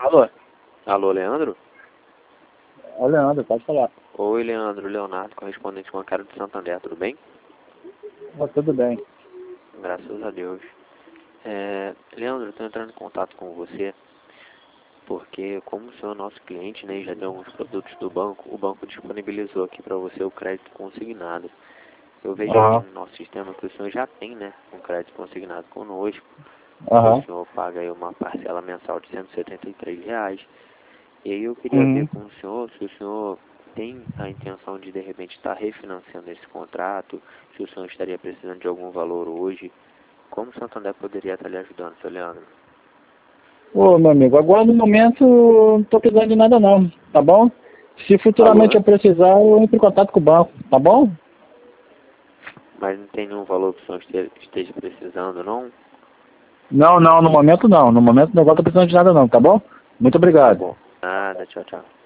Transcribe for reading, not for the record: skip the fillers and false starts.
Alô? Alô, Leandro? Ô, Leandro, pode falar. Oi, Leandro. Leonardo, correspondente bancário do Santander, tudo bem? Tudo bem. Graças a Deus. Leandro, eu estou entrando em contato com você porque, como o senhor é nosso cliente, né, e já tem alguns produtos do banco, o banco disponibilizou aqui para você o crédito consignado. Eu vejo aqui Aham. no nosso sistema que o senhor já tem, né, um crédito consignado conosco. O Aham. senhor paga aí uma parcela mensal de R$ 173. E aí eu queria ver Uhum. com o senhor se o senhor tem a intenção de repente estar refinanciando esse contrato, se o senhor estaria precisando de algum valor hoje, como o Santander poderia estar lhe ajudando, seu Leandro? Ô, meu amigo, agora no momento não tô precisando de nada não, tá bom? Se futuramente Alô? eu precisar, eu entro em contato com o banco, tá bom? Mas não tem nenhum valor que o senhor esteja precisando, não? Não, no momento não. No momento não tô precisando de nada não, tá bom? Muito Tá obrigado. bom. Nada, tchau, tchau.